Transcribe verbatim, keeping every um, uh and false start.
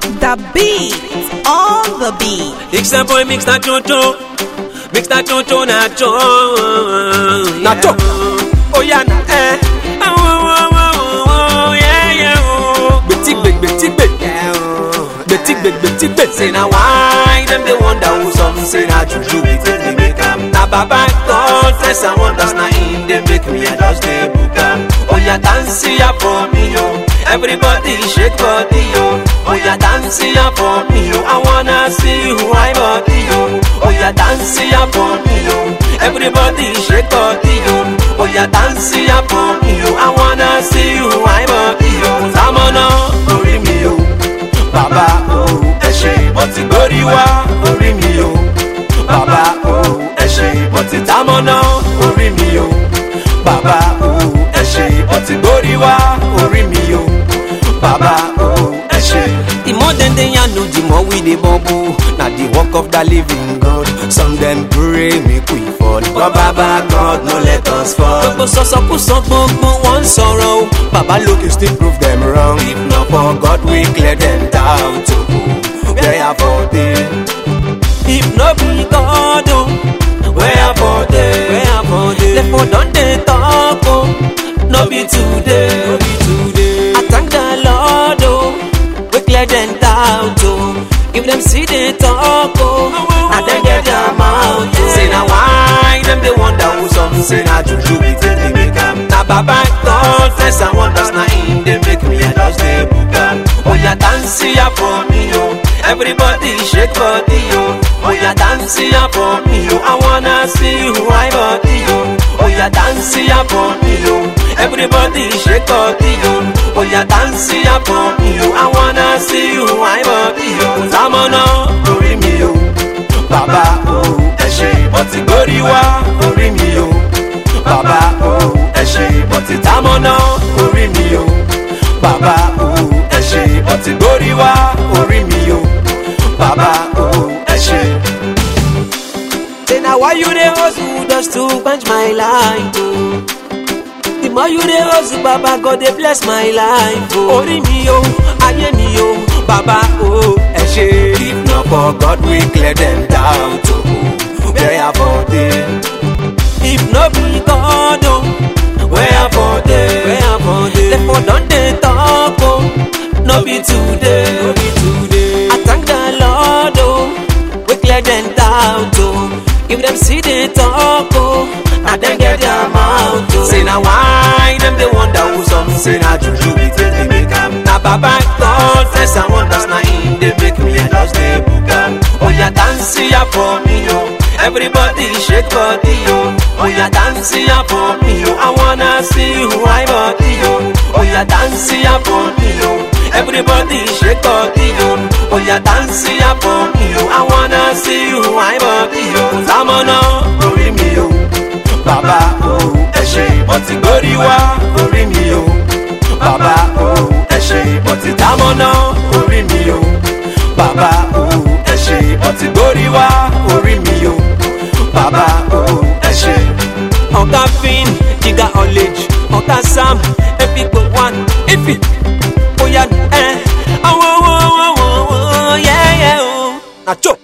The beat on the beat. Mix that boy, mix that jojo, mix that jojo nacho, nacho. Oh yeah, na eh. Oh oh oh oh yeah yeah oh. Betik bek, betik bek, betik bek, betik bek. Say now why them they wonder who some say na juju we take me make 'em. Na baba God first and wonders na in they make me a just dey buka. Oh yeah, dance ya for me yo. Everybody shake body yo. Oh yeah, dance ya for me yo. I wanna see who I body yo. Oh yeah, dance ya for me yo. Everybody shake body yo. Oh yeah, dance ya for me yo. I wanna see who I body yo. Zamana ori mi yo. Baba oh eshe boti gori wa ori mi yo. Baba oh eshe boti zamana ori mi yo. Baba oh eshe boti gori wa ori mi yo. Baba oh eshe. The more than they know, the more we dey bubble. Now the work of the living God. Some them pray make we fall, but Baba God no let us fall. Gbogbo sọsọkú sọ gbogbo wọn sọ̀rọ̀ o. Baba look still prove them wrong. If not for God we clear them down to where I for dey. If no be God o, where I for dey. Where I for dey. Therefore don dey talk o, no be today. No be today. I thank the Lord o, we clear them down to. If them see they talk oh, and then get their mouth yeah. Say now why them they wonder who some say na juju we take me make 'em. Na baba God first and wonders na in they make me a just dey buka. Oh yeah, dance ya for me yo. Everybody shake body yo. Oh yeah, dance ya for me yo. I wanna see who I body yo. Oh yeah, dance ya for me yo. Everybody shake body yo. Oh yeah, dance ya for me yo. I wanna see who I body yo. Zamana ori mi yo. Baba oh eshe boti gori wa ori mi yo. Baba oh eshe boti zamana ori mi yo. Baba oh eshe boti gori wa ori mi yo. Baba oh eshe. Say now why you dey hustle just to quench my life oh. The more you dey hustle, Baba God dey bless my life oh. Ori mi yo, aye mi yo, Baba oh eshe. If not for God we clear them down to where I for dey. If no be God oh, where I for dey. Where I for dey. Therefore don dey talk oh, no be today. No be today. I thank the Lord oh, we clear them down to. If them see they talk oh, and then get their mouth oh. Say now why them they wonder who some say na juju we take me make 'em. Na baba God first and wonders na in they make me a just dey buka. Oh yeah, dance ya for me yo. Everybody shake body yo. Oh yeah, dance ya for me yo. I wanna see who I body yo. Oh yeah, dance ya for me yo. Everybody shake body yo. Oh yeah, dance ya for me yo. I wanna see who I body yo. Zamana ori mi yo. Baba oh eshe boti gori wa ori mi yo. Baba oh eshe boti zamana ori mi yo. Baba oh eshe boti gori wa ori mi yo. Baba oh eshe. Oga Fin, Jiga Olage, Oga Sam, Epi go one, Epi. Oh yeah, eh, oh oh oh oh oh yeah yeah oh. Nacho.